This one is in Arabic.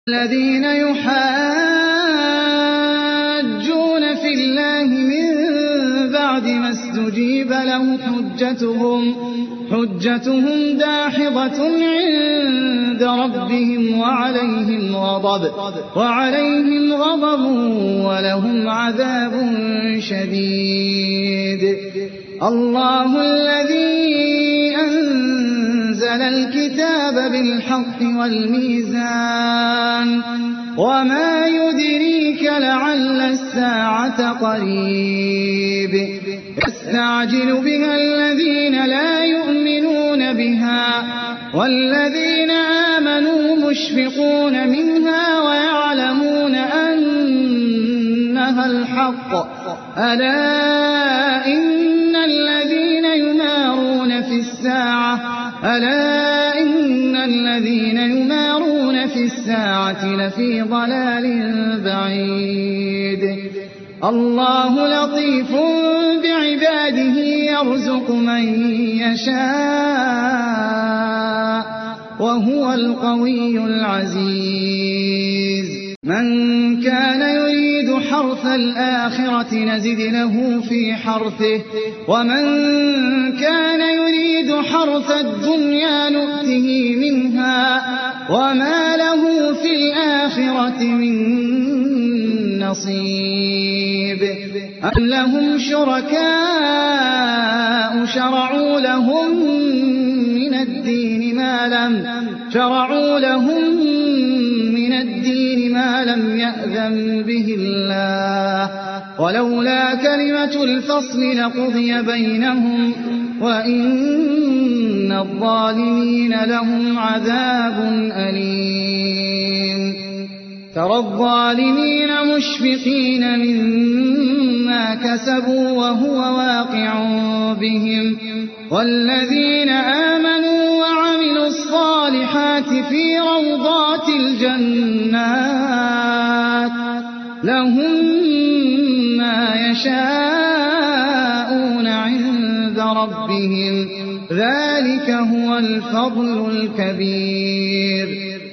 الذين يحاجون في الله من بعد ما استجيب له حجتهم داحضة عند ربهم وعليهم غضب ولهم عذاب شديد. الله الذي أنزل الكتاب بالحق والميزان وما يدريك لعل الساعة قريب. يستعجل بها الذين لا يؤمنون بها والذين آمنوا مشفقون منها ويعلمون أنها الحق. ألا إن الذين يمارون في الساعة لفي ضلال بعيد. الله لطيف بعباده يرزق من يشاء وهو القوي العزيز. من كان يريد حرث الآخرة نزد له في حرثه ومن كان يريد حرث الدنيا نؤته منها وما له في الآخرة من نصيب. أم لهم شركاء شرعوا لهم من الدين ما لم يأذن به الله ولولا كلمة الفصل لقضي بينهم وإن الظالمين لهم عذاب أليم. ترى الظالمين مشفقين مما كسبوا وهو واقع بهم والذين آمنوا وعملوا الصالحات في روضات الجنات لهم ما يشاءون عند ربهم ذلك هو الفضل الكبير.